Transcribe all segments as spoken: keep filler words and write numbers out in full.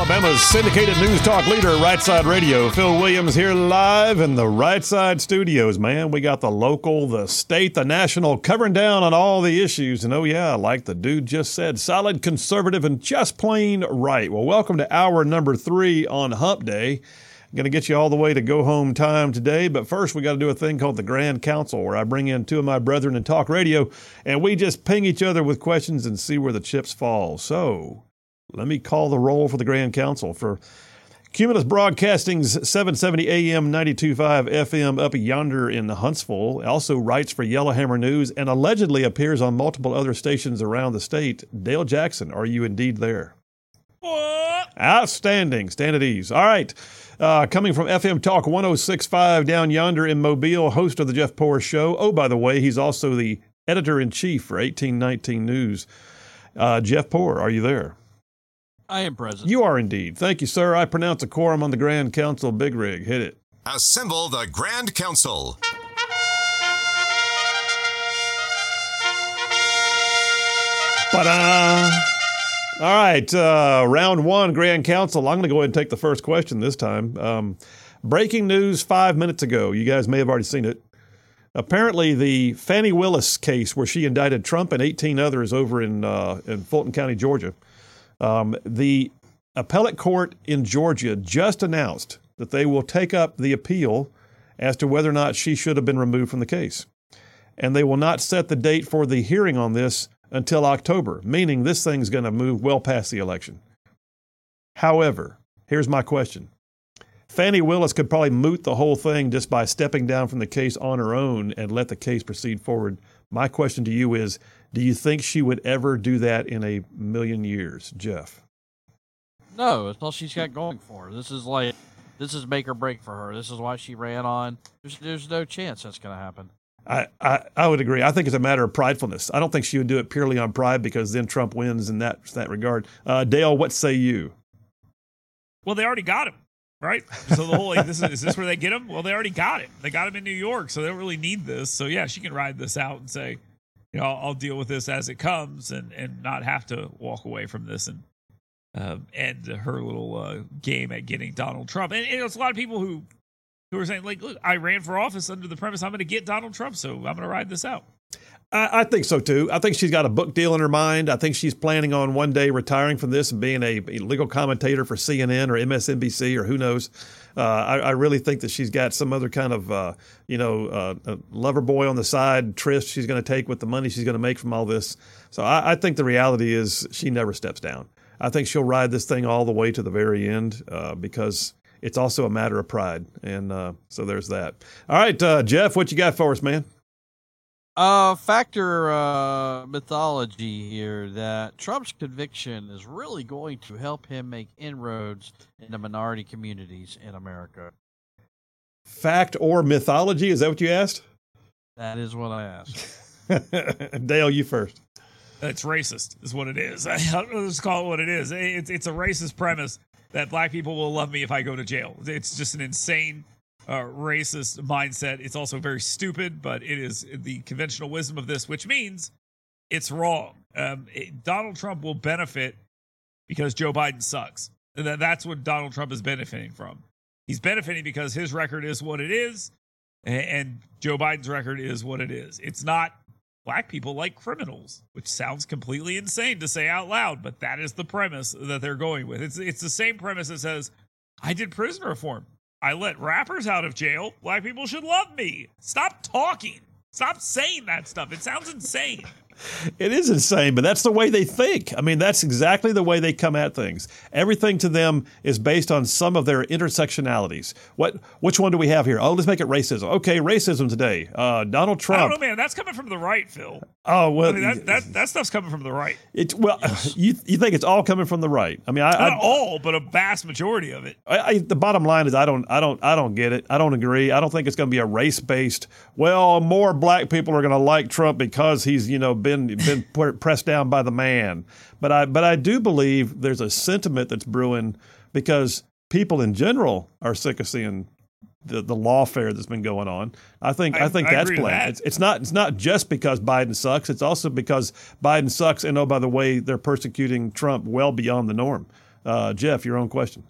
Alabama's syndicated news talk leader, Right Side Radio. Phil Williams here live in the Right Side studios, man. We got the local, the state, the national, covering down on all the issues. And oh, yeah, like the dude just said, solid, conservative, and just plain right. Well, welcome to hour number three on Hump Day. I'm going to get you all the way to go home time today. But first, we got to do a thing called the Grand Council, where I bring in two of my brethren in talk radio, and we just ping each other with questions and see where the chips fall. So let me call the roll for the Grand Council. For Cumulus Broadcasting's seven seventy A M, ninety-two point five F M up yonder in Huntsville, also writes for Yellowhammer News and allegedly appears on multiple other stations around the state. Dale Jackson, are you indeed there? What? Outstanding. Stand at ease. All right. Uh, coming from F M Talk one oh six point five down yonder in Mobile, host of the Jeff Poor Show. Oh, by the way, he's also the editor-in-chief for eighteen nineteen News. Uh, Jeff Poor, are you there? I am present. You are indeed. Thank you, sir. I pronounce a quorum on the Grand Council. Big Rig, hit it. Assemble the Grand Council. Ta-da! All right, uh, round one, Grand Council. I'm going to go ahead and take the first question this time. Um, breaking news five minutes ago. You guys may have already seen it. Apparently, the Fani Willis case where she indicted Trump and eighteen others over in uh, in Fulton County, Georgia. Um, the appellate court in Georgia just announced that they will take up the appeal as to whether or not she should have been removed from the case. And they will not set the date for the hearing on this until October, meaning this thing's going to move well past the election. However, here's my question. Fani Willis could probably moot the whole thing just by stepping down from the case on her own and let the case proceed forward. My question to you is, do you think she would ever do that in a million years, Jeff? No, it's all she's got going for her. This is like, this is make or break for her. This is why she ran on. There's, there's no chance that's going to happen. I, I, I would agree. I think it's a matter of pridefulness. I don't think she would do it purely on pride because then Trump wins in that that regard. Uh, Dale, what say you? Well, they already got him, right? So the whole, like, this is, is this where they get him? Well, they already got him. They got him in New York, so they don't really need this. So, yeah, she can ride this out and say, you know, I'll, I'll deal with this as it comes and, and not have to walk away from this and um, end her little uh, game at getting Donald Trump. And, and it's a lot of people who, who are saying, like, look, I ran for office under the premise I'm going to get Donald Trump, so I'm going to ride this out. I, I think so, too. I think she's got a book deal in her mind. I think she's planning on one day retiring from this and being a, a legal commentator for C N N or M S N B C or who knows. Uh, I, I really think that she's got some other kind of, uh, you know, uh, a lover boy on the side, tryst she's going to take with the money she's going to make from all this. So I, I think the reality is she never steps down. I think she'll ride this thing all the way to the very end uh, because it's also a matter of pride. And uh, so there's that. All right, uh, Jeff, what you got for us, man? Uh, factor uh, mythology here that Trump's conviction is really going to help him make inroads into minority communities in America. Fact or mythology? Is that what you asked? That is what I asked. Dale, you first. It's racist is what it is. I'll just call it what it is. It's, it's a racist premise that black people will love me if I go to jail. It's just an insane Uh, racist mindset. It's also very stupid, but it is the conventional wisdom of this, which means it's wrong. Um, it, Donald Trump will benefit because Joe Biden sucks. That, that's what Donald Trump is benefiting from. He's benefiting because his record is what it is, and, and Joe Biden's record is what it is. It's not black people like criminals, which sounds completely insane to say out loud, but that is the premise that they're going with. It's it's the same premise that says, I did prison reform. I let rappers out of jail. Black people should love me. Stop talking. Stop saying that stuff. It sounds insane. It is insane, but that's the way they think. I mean, that's exactly the way they come at things. Everything to them is based on some of their intersectionalities. What? Which one do we have here? Oh, let's make it racism. Okay, racism today. Uh, Donald Trump. I don't know, man. That's coming from the right, Phil. Oh, well. I mean, that, that, that stuff's coming from the right. It, well, yes. you you think it's all coming from the right? I mean, I, Not I, all, but a vast majority of it. I, I, the bottom line is I don't I don't I don't get it. I don't agree. I don't think it's going to be a race-based. Well, more black people are going to like Trump because he's you know been been pressed down by the man. But I but I do believe there's a sentiment that's brewing because people in general are sick of seeing the, the lawfare that's been going on. I think I, I think I that's playing. That. It's, it's not it's not just because Biden sucks. It's also because Biden sucks. And oh, by the way, they're persecuting Trump well beyond the norm. Uh, Jeff, your own question.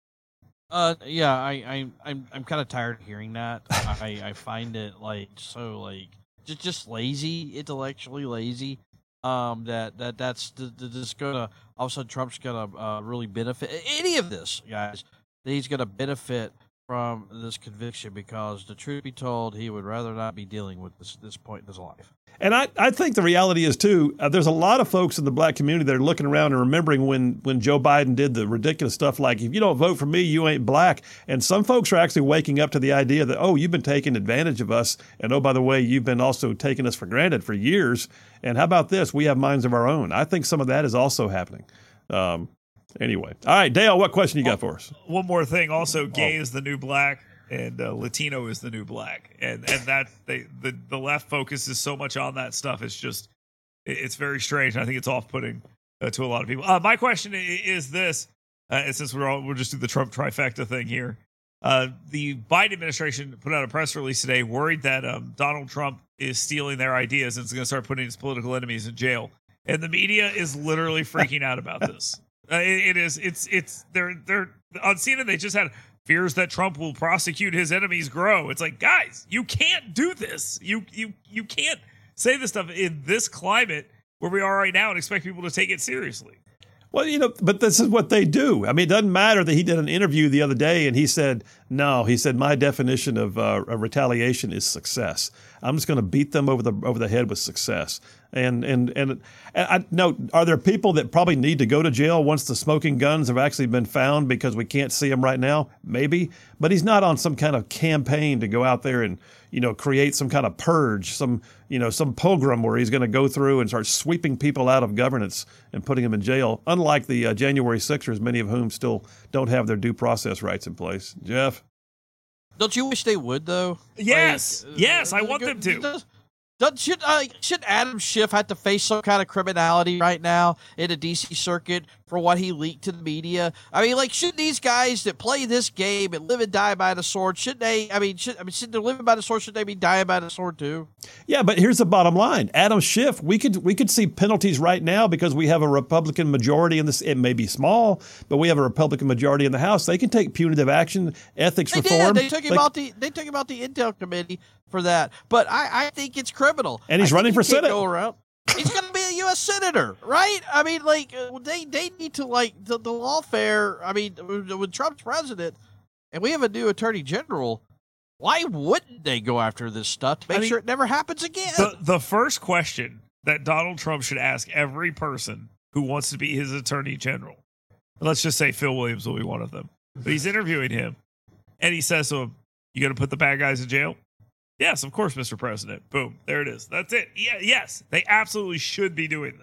Uh, yeah, I, I, I'm, I'm kind of tired of hearing that. I, I find it like so like just, just lazy, intellectually lazy. Um, that, that, that's just gonna all of a sudden Trump's gonna uh, really benefit any of this, guys. That he's gonna benefit from this conviction because the truth be told, he would rather not be dealing with this this point in his life. And I, I think the reality is, too, uh, there's a lot of folks in the black community that are looking around and remembering when, when Joe Biden did the ridiculous stuff like, if you don't vote for me, you ain't black. And some folks are actually waking up to the idea that, oh, you've been taking advantage of us. And, oh, by the way, you've been also taking us for granted for years. And how about this? We have minds of our own. I think some of that is also happening. Um, anyway. All right, Dale, what question you got for us? One more thing. Also, gay oh. is the new black. And uh, Latino is the new black, and and that they the, the left focuses so much on that stuff. It's just it, it's very strange. I think it's off putting uh, to a lot of people. Uh, my question is this: uh, and since we're all we'll just do the Trump trifecta thing here, uh, the Biden administration put out a press release today, worried that um, Donald Trump is stealing their ideas and is going to start putting his political enemies in jail, and the media is literally freaking out about this. Uh, it, it is it's it's they're they're on C N N. They just had. Fears that Trump will prosecute his enemies grow. It's like, guys, you can't do this. You you you can't say this stuff in this climate where we are right now and expect people to take it seriously. Well, you know, but this is what they do. I mean, it doesn't matter that he did an interview the other day and he said, no, he said, my definition of, uh, of retaliation is success. I'm just going to beat them over the over the head with success. And and and, and I know, are there people that probably need to go to jail once the smoking guns have actually been found because we can't see them right now? Maybe. But he's not on some kind of campaign to go out there and, you know, create some kind of purge, some, you know, some pogrom where he's going to go through and start sweeping people out of governance and putting them in jail, unlike the uh, January sixers, many of whom still don't have their due process rights in place. Jeff? Don't you wish they would, though? Yes. Like, yes, uh, I want them to. Does, does, should, uh, should Adam Schiff have to face some kind of criminality right now in a D C circuit for what he leaked to the media? I mean, like, should these guys that play this game and live and die by the sword, should they, I mean, should, I mean, should they live by the sword, should they be dying by the sword too? Yeah, but here's the bottom line. Adam Schiff, we could we could see penalties right now because we have a Republican majority in this. It may be small, but we have a Republican majority in the House. They can take punitive action, ethics they reform. Did. They took him like, out the they took him out the Intel committee for that. But I, I think it's criminal. And he's I running for Senate. Go around. He's going to be a U S senator, right? I mean, like uh, they they need to like the, the lawfare. I mean, when Trump's president and we have a new attorney general, why wouldn't they go after this stuff to make I mean, sure it never happens again? The, the first question that Donald Trump should ask every person who wants to be his attorney general, let's just say Phil Williams will be one of them, but he's interviewing him, and he says to him, "You going to put the bad guys in jail?" Yes, of course, Mister President. Boom. There it is. That's it. Yeah, yes, they absolutely should be doing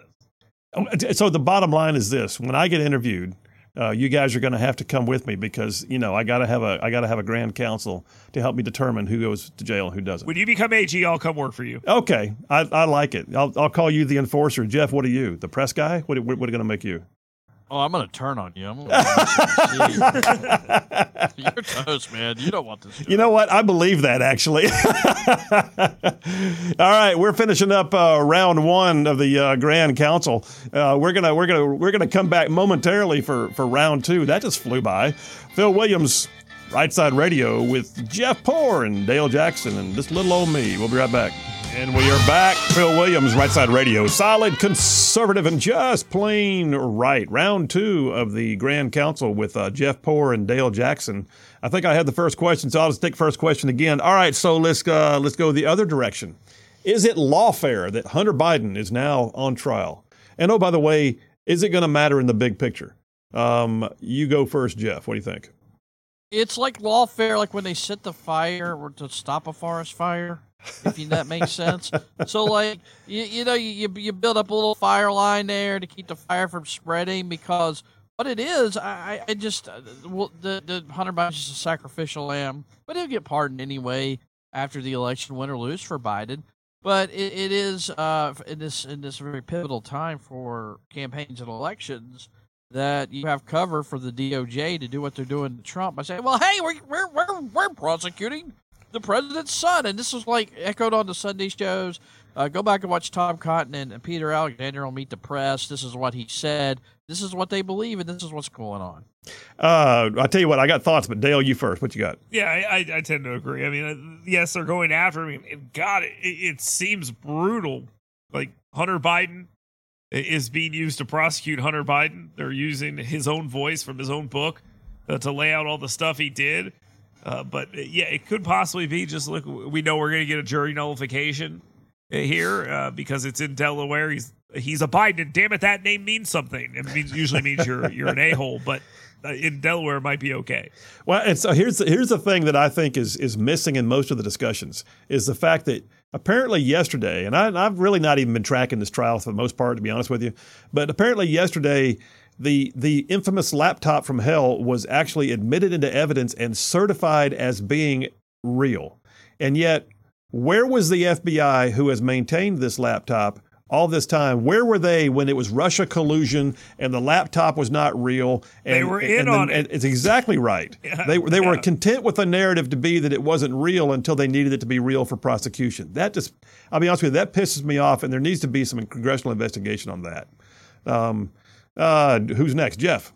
this. So the bottom line is this. When I get interviewed, uh, you guys are going to have to come with me because, you know, I got to have a I got to have a grand counsel to help me determine who goes to jail and who doesn't. When you become A G, I'll come work for you. Okay. I, I like it. I'll, I'll call you the enforcer. Jeff, what are you? The press guy? What, what, what are going to make you? Oh, I'm going to turn on you. I'm going to You're toast, man. You don't want this. Job. You know what? I believe that, actually. All right, we're finishing up uh, round one of the uh, Grand Council. Uh, we're gonna we're gonna we're gonna come back momentarily for for round two. That just flew by. Phil Williams, Right Side Radio, with Jeff Poor and Dale Jackson, and this little old me. We'll be right back. And we are back. Phil Williams, Right Side Radio. Solid, conservative, and just plain right. Round two of the Grand Council with uh, Jeff Poor and Dale Jackson. I think I had the first question, so I'll just take first question again. All right, so let's uh, let's go the other direction. Is it lawfare that Hunter Biden is now on trial? And oh, by the way, is it going to matter in the big picture? Um, you go first, Jeff. What do you think? It's like lawfare, like when they set the fire or to stop a forest fire. If you, that makes sense. So, like, you, you know, you you build up a little fire line there to keep the fire from spreading because what it is, I, I just, uh, well, the, the Hunter Biden's just a sacrificial lamb, but he'll get pardoned anyway after the election, win or lose for Biden. But it, it is uh, in this in this very pivotal time for campaigns and elections that you have cover for the D O J to do what they're doing to Trump by saying, well, hey, we're we're we're, we're prosecuting the president's son, and this was like echoed on the Sunday shows. Uh, go back and watch Tom Cotton and, and Peter Alexander on Meet the Press. This is what he said. this is what they believe, and this is what's going on. Uh, I tell you what, I got thoughts, but Dale, you first. What you got? Yeah, I, I, I tend to agree. I mean, uh, yes, they're going after him. And God, it, it seems brutal. Like Hunter Biden is being used to prosecute Hunter Biden. They're using his own voice from his own book uh, to lay out all the stuff he did. Uh, but uh, yeah, it could possibly be just look. We know we're going to get a jury nullification here uh, because it's in Delaware. He's he's a Biden, and damn it, that name means something. It means usually means you're you're an a-hole, but uh, in Delaware it might be okay. Well, and so here's the, here's the thing that I think is is missing in most of the discussions is the fact that apparently yesterday, and I, I've really not even been tracking this trial for the most part, to be honest with you, but apparently yesterday the the infamous laptop from hell was actually admitted into evidence and certified as being real, and yet. Where was the F B I who has maintained this laptop all this time? Where were they when it was Russia collusion and the laptop was not real? And, they were in and, on and, it. It's exactly right. Yeah, they they yeah. were content with the narrative to be that it wasn't real until they needed it to be real for prosecution. That just, I'll be honest with you, that pisses me off, and there needs to be some congressional investigation on that. Um, uh, who's next? Jeff.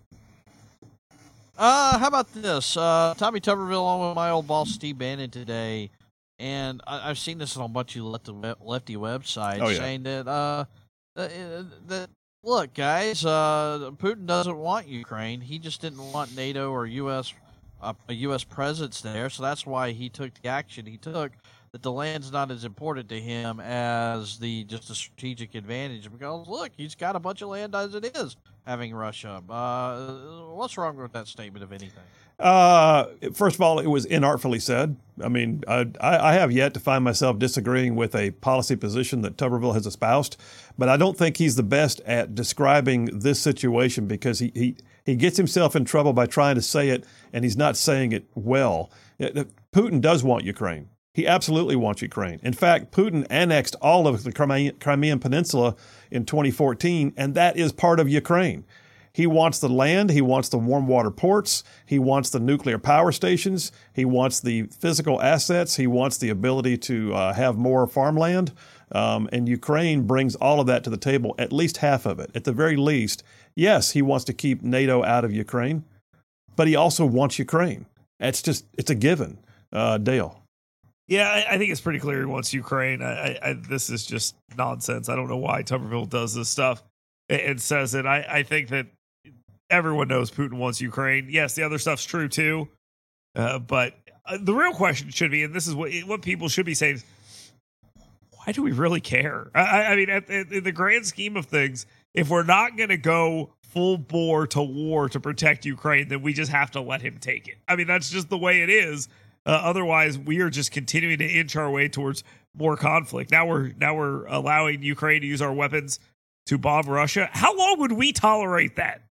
Uh, how about this? Uh, Tommy Tuberville on with my old boss Steve Bannon today. And I, I've seen this on a bunch of lefty, lefty websites oh, yeah. saying that, uh, that, that, look, guys, uh, Putin doesn't want Ukraine. He just didn't want NATO or U S uh, a U S presence there, so that's why he took the action he took. That the land's not as important to him as the just a strategic advantage because look, he's got a bunch of land as it is having Russia. Uh, what's wrong with that statement, if anything? Uh, first of all, it was inartfully said. I mean, I, I have yet to find myself disagreeing with a policy position that Tuberville has espoused, but I don't think he's the best at describing this situation because he, he, he gets himself in trouble by trying to say it, and he's not saying it well. Putin does want Ukraine. He absolutely wants Ukraine. In fact, Putin annexed all of the Crimean Peninsula in twenty fourteen, and that is part of Ukraine. He wants the land. He wants the warm water ports. He wants the nuclear power stations. He wants the physical assets. He wants the ability to uh, have more farmland. Um, and Ukraine brings all of that to the table, at least half of it. At the very least, yes, he wants to keep NATO out of Ukraine, but he also wants Ukraine. It's just, it's a given. Uh, Dale. Yeah, I, I think it's pretty clear he wants Ukraine. I, I, I, this is just nonsense. I don't know why Tuberville does this stuff and, and says it. I, I think that everyone knows Putin wants Ukraine. Yes, the other stuff's true too. Uh, but uh, the real question should be, and this is what what people should be saying, why do we really care? I, I mean, at, at, in the grand scheme of things, if we're not going to go full bore to war to protect Ukraine, then we just have to let him take it. I mean, that's just the way it is. Uh, otherwise, we are just continuing to inch our way towards more conflict. Now we're now we're allowing Ukraine to use our weapons to bomb Russia. How long would we tolerate that?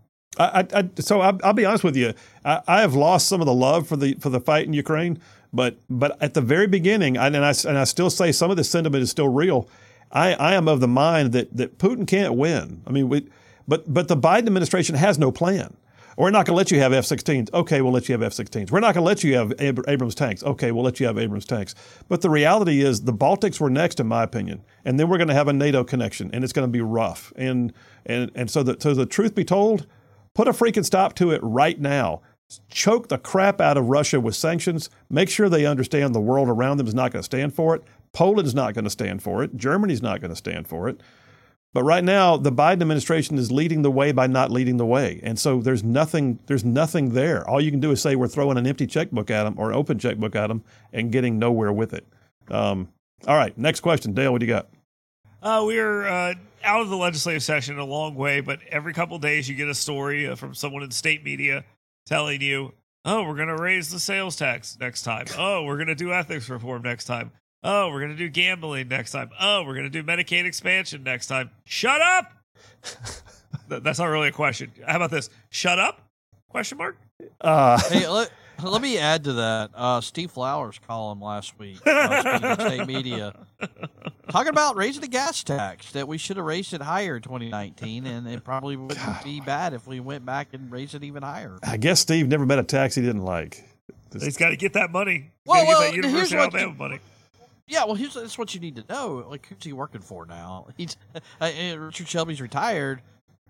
I, I, so I'll, I'll be honest with you. I, I have lost some of the love for the for the fight in Ukraine, but but at the very beginning, I, and I and I still say some of the sentiment is still real. I, I am of the mind that that Putin can't win. I mean, we, but but the Biden administration has no plan. We're not going to let you have F sixteens. Okay, we'll let you have F sixteens. We're not going to let you have Ab- Abrams tanks. Okay, we'll let you have Abrams tanks. But the reality is the Baltics were next, in my opinion, and then we're going to have a NATO connection, and it's going to be rough. And and and so the so the truth be told, put a freaking stop to it right now. Choke the crap out of Russia with sanctions. Make sure they understand the world around them is not going to stand for it. Poland's not going to stand for it. Germany's not going to stand for it. But right now, the Biden administration is leading the way by not leading the way. And so there's nothing there's nothing there. All you can do is say we're throwing an empty checkbook at them or an open checkbook at them and getting nowhere with it. Um, all right, next question. Dale, what do you got? Uh, we're uh, out of the legislative session a long way, but every couple of days you get a story uh, from someone in state media telling you, oh, we're going to raise the sales tax next time. Oh, we're going to do ethics reform next time. Oh, we're going to do gambling next time. Oh, we're going to do Medicaid expansion next time. Shut up! That's not really a question. How about this? Shut up? Question mark? Uh, hey, let, let me add to that. Uh, Steve Flowers' column last week, uh, state media, talking about raising the gas tax, that we should have raised it higher in twenty nineteen, and it probably wouldn't God. be bad if we went back and raised it even higher. I guess Steve never met a tax he didn't like. Just, He's got to get that money. He's well, got to well, get that University of Alabama you, money. Yeah, well, here's that's what you need to know. Like, who's he working for now? He's uh, Richard Shelby's retired.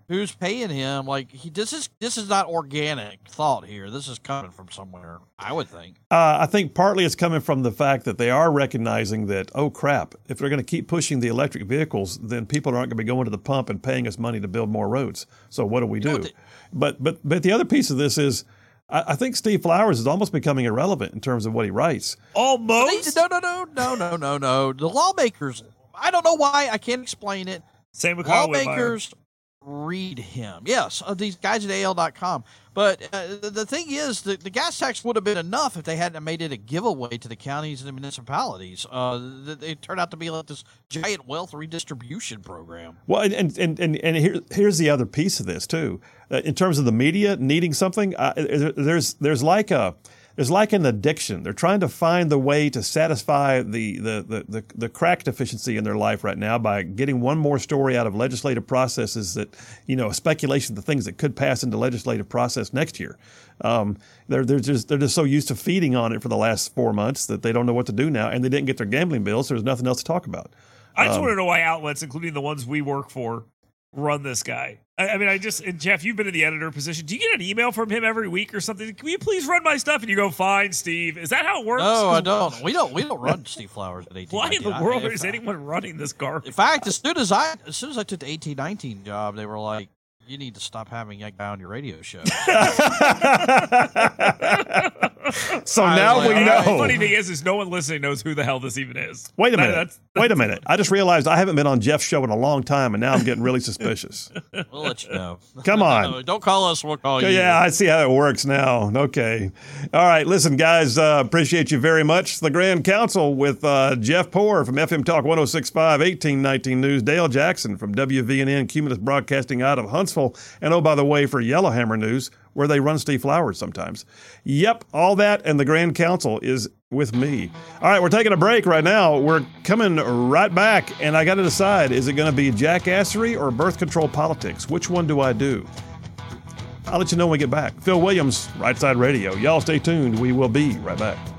who's paying him? Like he, this is this is not organic thought here. This is coming from somewhere, I would think. Uh, I think partly it's coming from the fact that they are recognizing that, oh crap, if they're going to keep pushing the electric vehicles, then people aren't going to be going to the pump and paying us money to build more roads. So what do we do? You know, the, but but but the other piece of this is, I, I think Steve Flowers is almost becoming irrelevant in terms of what he writes. Almost. no, no, no, no, no, no, no. The lawmakers. I don't know why. I can't explain it. Same with Kyle Whitmire. Lawmakers read him. Yes, uh, these guys at A L dot com. But uh, the, the thing is, the, the gas tax would have been enough if they hadn't made it a giveaway to the counties and the municipalities. Uh, it turned out to be like this giant wealth redistribution program. Well, and and and, and here, here's the other piece of this too. Uh, in terms of the media needing something, uh, there's there's like a There's like an addiction. They're trying to find the way to satisfy the, the, the, the, the crack deficiency in their life right now by getting one more story out of legislative processes that, you know, a speculation of the things that could pass into legislative process next year. Um, they're, they're just they're just so used to feeding on it for the last four months that they don't know what to do now, and they didn't get their gambling bill, so there's nothing else to talk about. I just Um, want to know why outlets, including the ones we work for, run this guy. I, I mean, I just, and Jeff, you've been in the editor position. Do you get an email from him every week or something? Can you please run my stuff? And you go, fine, Steve. Is that how it works? No, I don't. We don't. We don't run Steve Flowers at eighteen. Why in the world is anyone running this In garbage? fact, as soon as I as soon as I took the eighteen nineteen job, they were like, "You need to stop having that guy on your radio show." So I now was we like, know. all The funny thing is, is no one listening knows who the hell this even is. Wait a That- minute. that's- Wait a minute. I just realized I haven't been on Jeff's show in a long time, and now I'm getting really suspicious. We'll let you know. Come on. Don't call us. We'll call you. Yeah, I see how it works now. Okay. All right. Listen, guys, uh, appreciate you very much. The Grand Council with uh, Jeff Poor from F M Talk one oh six point five, eighteen nineteen News, Dale Jackson from W V N N, Cumulus Broadcasting out of Huntsville, and oh, by the way, for Yellowhammer News, where they run Steve Flowers sometimes. Yep, all that and the Grand Council is with me. All right, we're taking a break right now. We're coming right back, and I got to decide, is it going to be jackassery or birth control politics? Which one do I do? I'll let you know when we get back. Phil Williams, Right Side Radio. Y'all stay tuned. We will be right back.